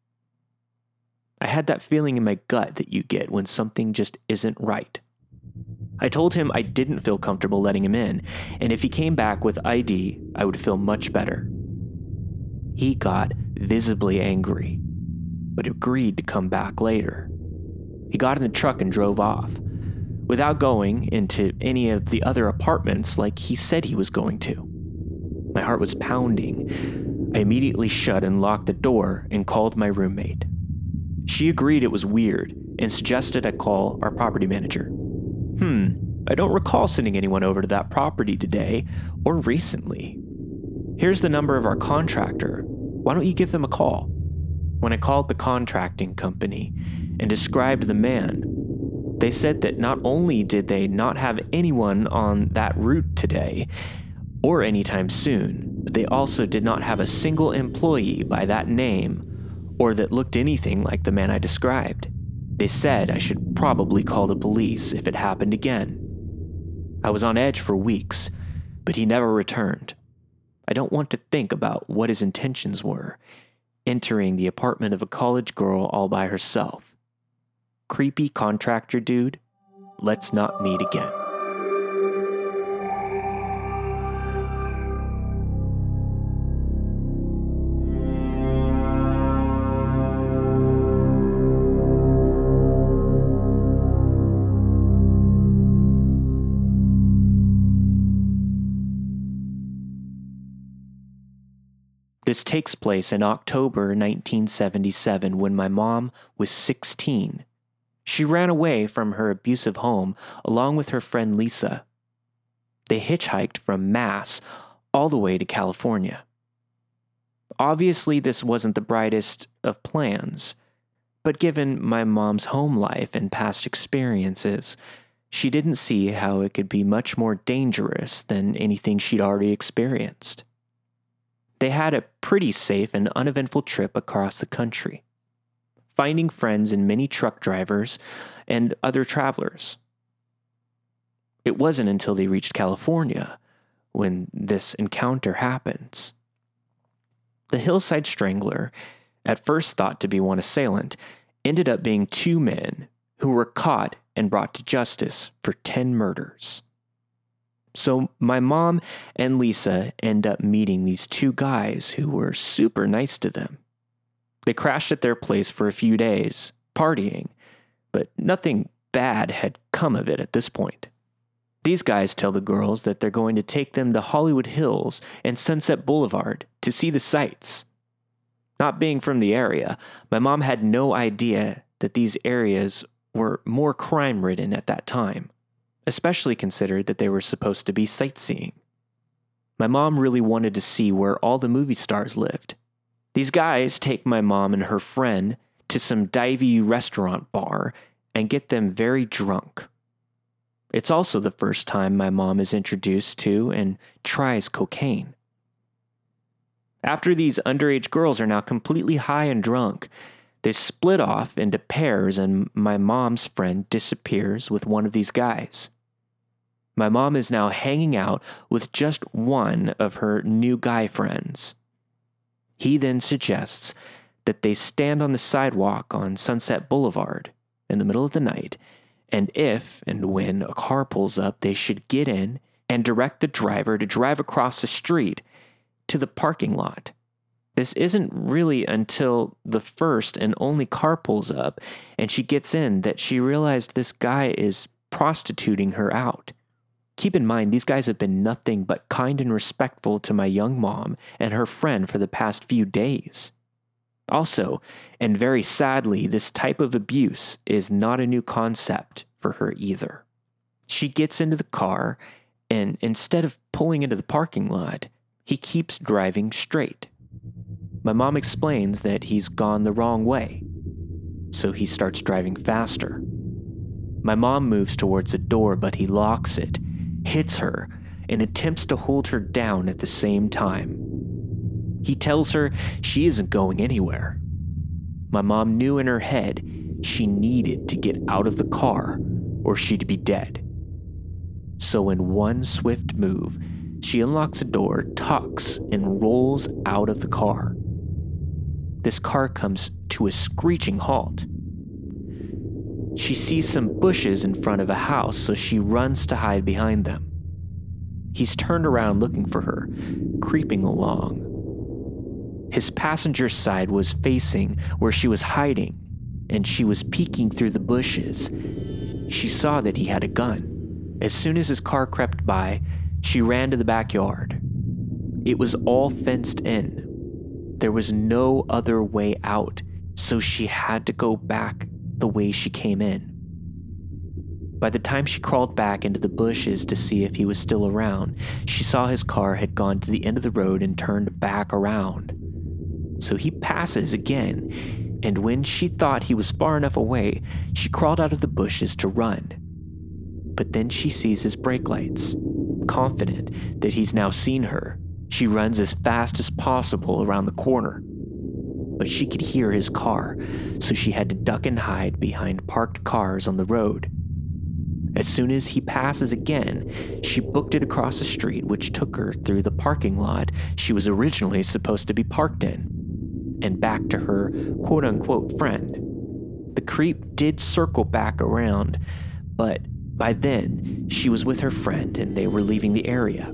I had that feeling in my gut that you get when something just isn't right. I told him I didn't feel comfortable letting him in, and if he came back with I D, I would feel much better. He got visibly angry, but agreed to come back later. He got in the truck and drove off, without going into any of the other apartments like he said he was going to. My heart was pounding. I immediately shut and locked the door and called my roommate. She agreed it was weird and suggested I call our property manager. Hmm, I don't recall sending anyone over to that property today or recently. Here's the number of our contractor. Why don't you give them a call? When I called the contracting company and described the man, they said that not only did they not have anyone on that route today or anytime soon, but they also did not have a single employee by that name or that looked anything like the man I described. They said I should probably call the police if it happened again. I was on edge for weeks, but he never returned. I don't want to think about what his intentions were, entering the apartment of a college girl all by herself. Creepy contractor dude, let's not meet again. This takes place in October nineteen seventy-seven when my mom was sixteen. She ran away from her abusive home along with her friend Lisa. They hitchhiked from Mass all the way to California. Obviously, this wasn't the brightest of plans, but given my mom's home life and past experiences, she didn't see how it could be much more dangerous than anything she'd already experienced. They had a pretty safe and uneventful trip across the country, finding friends in many truck drivers and other travelers. It wasn't until they reached California when this encounter happens. The Hillside Strangler, at first thought to be one assailant, ended up being two men who were caught and brought to justice for ten murders. So my mom and Lisa end up meeting these two guys who were super nice to them. They crashed at their place for a few days, partying, but nothing bad had come of it at this point. These guys tell the girls that they're going to take them to Hollywood Hills and Sunset Boulevard to see the sights. Not being from the area, my mom had no idea that these areas were more crime-ridden at that time, especially considered that they were supposed to be sightseeing. My mom really wanted to see where all the movie stars lived. These guys take my mom and her friend to some divey restaurant bar and get them very drunk. It's also the first time my mom is introduced to and tries cocaine. After these underage girls are now completely high and drunk, they split off into pairs and my mom's friend disappears with one of these guys. My mom is now hanging out with just one of her new guy friends. He then suggests that they stand on the sidewalk on Sunset Boulevard in the middle of the night, and if and when a car pulls up, they should get in and direct the driver to drive across the street to the parking lot. This isn't really until the first and only car pulls up and she gets in that she realized this guy is prostituting her out. Keep in mind, these guys have been nothing but kind and respectful to my young mom and her friend for the past few days. Also, and very sadly, this type of abuse is not a new concept for her either. She gets into the car, and instead of pulling into the parking lot, he keeps driving straight. My mom explains that he's gone the wrong way, so he starts driving faster. My mom moves towards the door, but he locks it, hits her, and attempts to hold her down at the same time. He tells her she isn't going anywhere. My mom knew in her head she needed to get out of the car or she'd be dead. So in one swift move, she unlocks a door, tucks, and rolls out of the car. This car comes to a screeching halt. She sees some bushes in front of a house, so she runs to hide behind them. He's turned around looking for her, creeping along. His passenger side was facing where she was hiding, and she was peeking through the bushes. She saw that he had a gun. As soon as his car crept by, she ran to the backyard. It was all fenced in. There was no other way out, so she had to go back the way she came in. By the time she crawled back into the bushes to see if he was still around, she saw his car had gone to the end of the road and turned back around. So he passes again, and when she thought he was far enough away, she crawled out of the bushes to run. But then she sees his brake lights. Confident that he's now seen her, she runs as fast as possible around the corner. but she could hear his car, so she had to duck and hide behind parked cars on the road. As soon as he passes again, she booked it across the street, which took her through the parking lot she was originally supposed to be parked in, and back to her quote-unquote friend. The creep did circle back around, but by then, she was with her friend and they were leaving the area.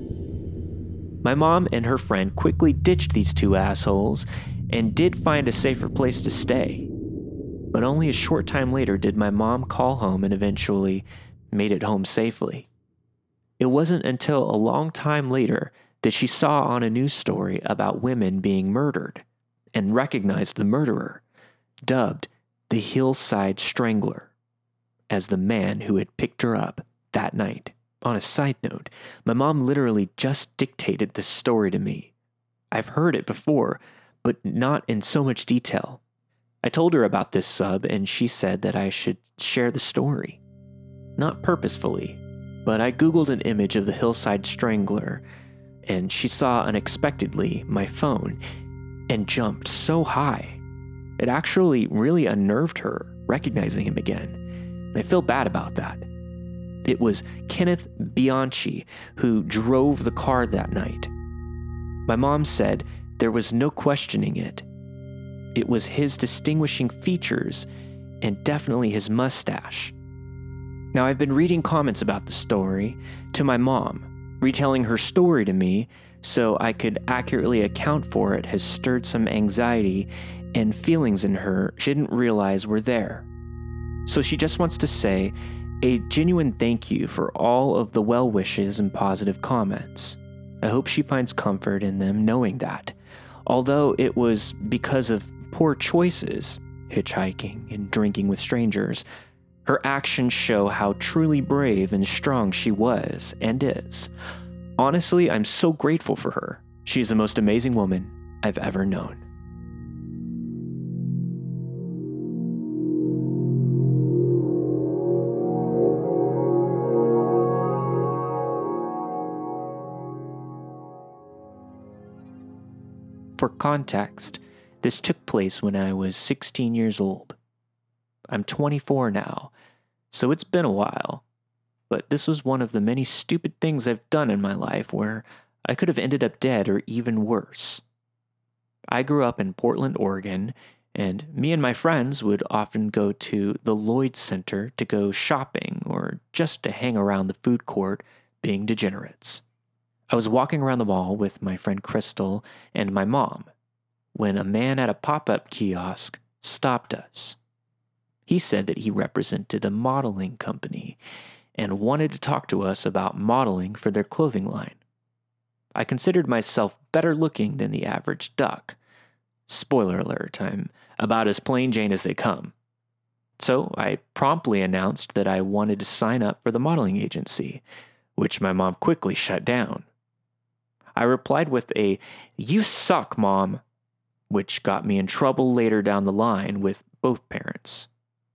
My mom and her friend quickly ditched these two assholes and did find a safer place to stay. But only a short time later did my mom call home and eventually made it home safely. It wasn't until a long time later that she saw on a news story about women being murdered and recognized the murderer, dubbed the Hillside Strangler, as the man who had picked her up that night. On a side note, my mom literally just dictated this story to me. I've heard it before, but not in so much detail. I told her about this sub and she said that I should share the story. Not purposefully, but I googled an image of the Hillside Strangler and she saw unexpectedly my phone and jumped so high. It actually really unnerved her, recognizing him again. And I feel bad about that. It was Kenneth Bianchi who drove the car that night. My mom said there was no questioning it. It was his distinguishing features and definitely his mustache. Now, I've been reading comments about the story to my mom. Retelling her story to me so I could accurately account for it has stirred some anxiety and feelings in her she didn't realize were there. So she just wants to say a genuine thank you for all of the well wishes and positive comments. I hope she finds comfort in them knowing that, although it was because of poor choices, hitchhiking and drinking with strangers, her actions show how truly brave and strong she was and is. Honestly, I'm so grateful for her. She's the most amazing woman I've ever known. For context, this took place when I was sixteen years old. I'm twenty-four now, so it's been a while, but this was one of the many stupid things I've done in my life where I could have ended up dead or even worse. I grew up in Portland, Oregon, and me and my friends would often go to the Lloyd Center to go shopping or just to hang around the food court being degenerates. I was walking around the mall with my friend Crystal and my mom when a man at a pop-up kiosk stopped us. He said that he represented a modeling company and wanted to talk to us about modeling for their clothing line. I considered myself better looking than the average duck. Spoiler alert, I'm about as plain Jane as they come. So I promptly announced that I wanted to sign up for the modeling agency, which my mom quickly shut down. I replied with a, "You suck, Mom," which got me in trouble later down the line with both parents.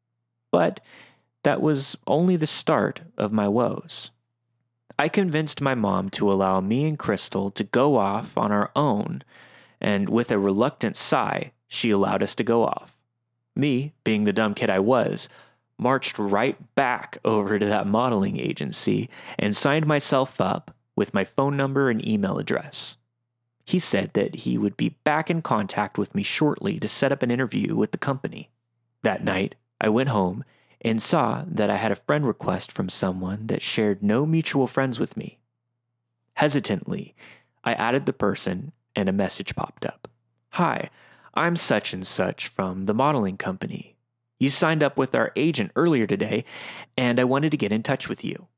But that was only the start of my woes. I convinced my mom to allow me and Crystal to go off on our own, and with a reluctant sigh, she allowed us to go off. Me, being the dumb kid I was, marched right back over to that modeling agency and signed myself up with my phone number and email address. He said that he would be back in contact with me shortly to set up an interview with the company. That night, I went home and saw that I had a friend request from someone that shared no mutual friends with me. Hesitantly, I added the person and a message popped up. "Hi, I'm such and such from the modeling company. You signed up with our agent earlier today, and I wanted to get in touch with you.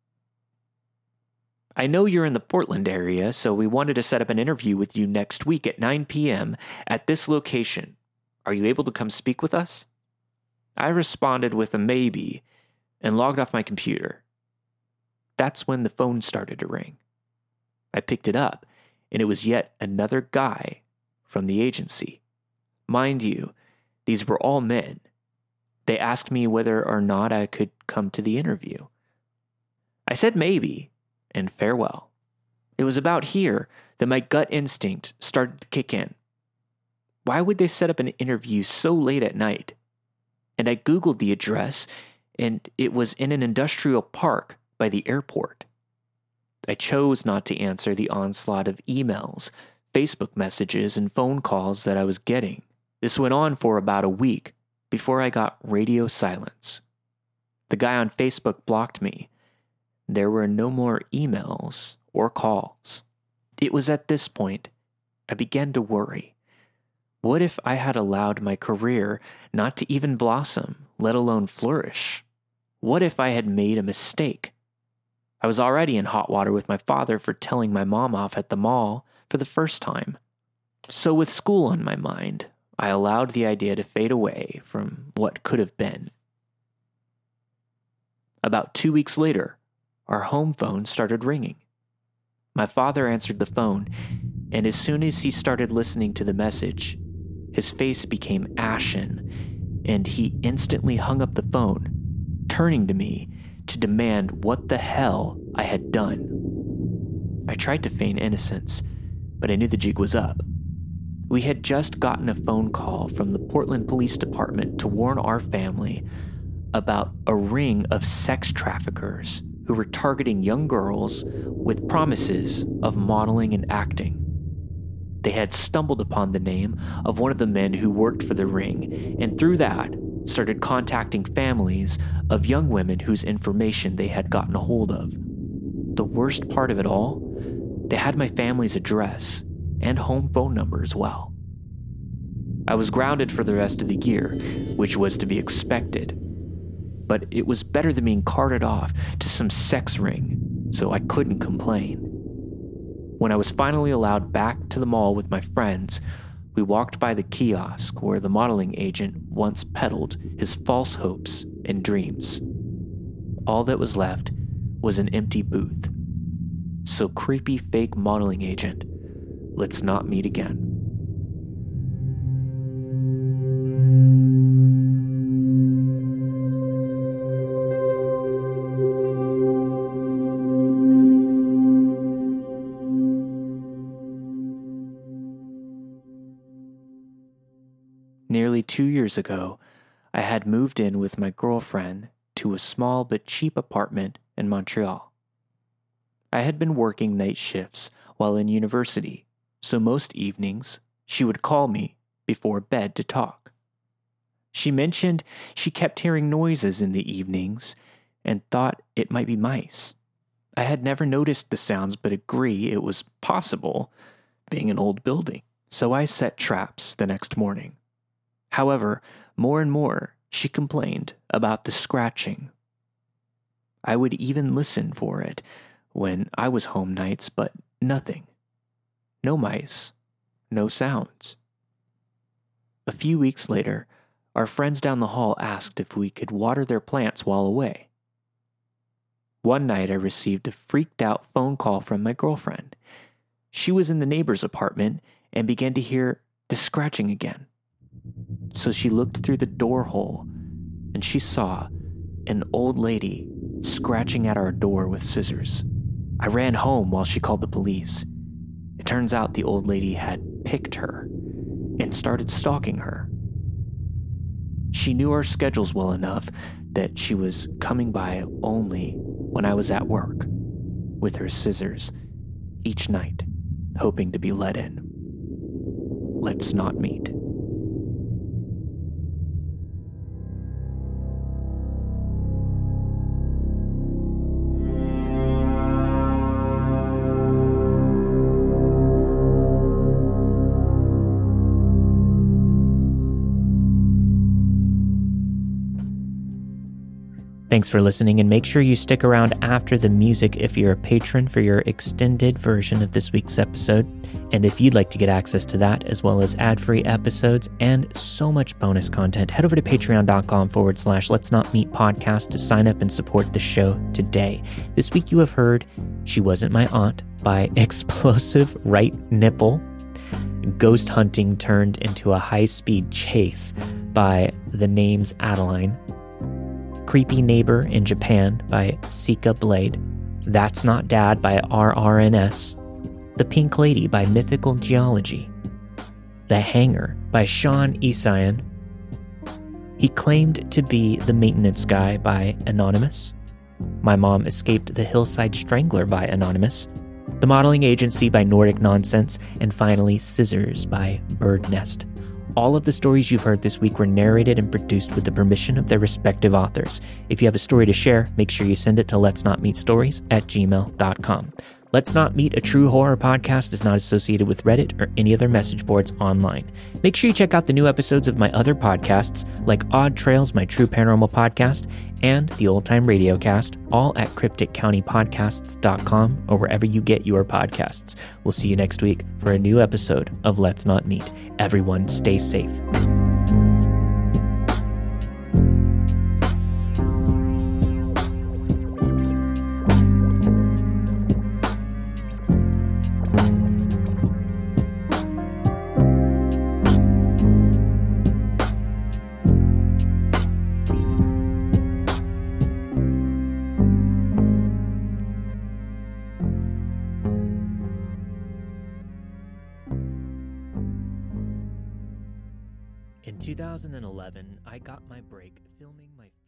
I know you're in the Portland area, so we wanted to set up an interview with you next week at nine p.m. at this location. Are you able to come speak with us?" I responded with a maybe and logged off my computer. That's when the phone started to ring. I picked it up, and it was yet another guy from the agency. Mind you, these were all men. They asked me whether or not I could come to the interview. I said maybe, and farewell. It was about here that my gut instinct started to kick in. Why would they set up an interview so late at night? And I Googled the address, and it was in an industrial park by the airport. I chose not to answer the onslaught of emails, Facebook messages, and phone calls that I was getting. This went on for about a week before I got radio silence. The guy on Facebook blocked me. There were no more emails or calls. It was at this point I began to worry. What if I had allowed my career not to even blossom, let alone flourish? What if I had made a mistake? I was already in hot water with my father for telling my mom off at the mall for the first time. So with school on my mind, I allowed the idea to fade away from what could have been. About two weeks later, our home phone started ringing. My father answered the phone, and as soon as he started listening to the message, his face became ashen, and he instantly hung up the phone, turning to me to demand what the hell I had done. I tried to feign innocence, but I knew the jig was up. We had just gotten a phone call from the Portland Police Department to warn our family about a ring of sex traffickers who were targeting young girls with promises of modeling and acting. They had stumbled upon the name of one of the men who worked for the ring, and through that, started contacting families of young women whose information they had gotten a hold of. The worst part of it all, they had my family's address and home phone number as well. I was grounded for the rest of the year, which was to be expected, but it was better than being carted off to some sex ring, so I couldn't complain. When I was finally allowed back to the mall with my friends, we walked by the kiosk where the modeling agent once peddled his false hopes and dreams. All that was left was an empty booth. So creepy fake modeling agent, let's not meet again. Nearly two years ago, I had moved in with my girlfriend to a small but cheap apartment in Montreal. I had been working night shifts while in university, so most evenings she would call me before bed to talk. She mentioned she kept hearing noises in the evenings and thought it might be mice. I had never noticed the sounds but agree it was possible, being an old building, so I set traps the next morning. However, more and more, she complained about the scratching. I would even listen for it when I was home nights, but nothing. No mice, no sounds. A few weeks later, our friends down the hall asked if we could water their plants while away. One night I received a freaked out phone call from my girlfriend. She was in the neighbor's apartment and began to hear the scratching again. So she looked through the door hole and she saw an old lady scratching at our door with scissors. I ran home while she called the police. It turns out the old lady had picked her and started stalking her. She knew our schedules well enough that she was coming by only when I was at work with her scissors each night, hoping to be let in. Let's not meet. Thanks for listening, and make sure you stick around after the music if you're a patron for your extended version of this week's episode. And if you'd like to get access to that, as well as ad-free episodes and so much bonus content, head over to patreon.com forward slash Let's Not Meet podcast to sign up and support the show today. This week you have heard She Wasn't My Aunt by Explosive Right Nipple, Ghost Hunting Turned into a High-Speed Chase by The Name's Adeline, Creepy Neighbor in Japan by Sika Blade, That's Not Dad by R R N S, The Pink Lady by Mythical Geology, The Hanger by Sean Esayan. He claimed to be the maintenance guy by Anonymous. My Mom Escaped the Hillside Strangler by Anonymous. The Modeling Agency by Nordic Nonsense. And finally, Scissors by Bird Nest. All of the stories you've heard this week were narrated and produced with the permission of their respective authors. If you have a story to share, make sure you send it to let's not meet stories at gmail dot com. Let's Not Meet, a true horror podcast, is not associated with Reddit or any other message boards online. Make sure you check out the new episodes of my other podcasts, like Odd Trails, my true paranormal podcast, and the Old Time Radio Cast, all at cryptic county podcasts dot com or wherever you get your podcasts. We'll see you next week for a new episode of Let's Not Meet. Everyone, stay safe. In two thousand eleven, I got my break filming my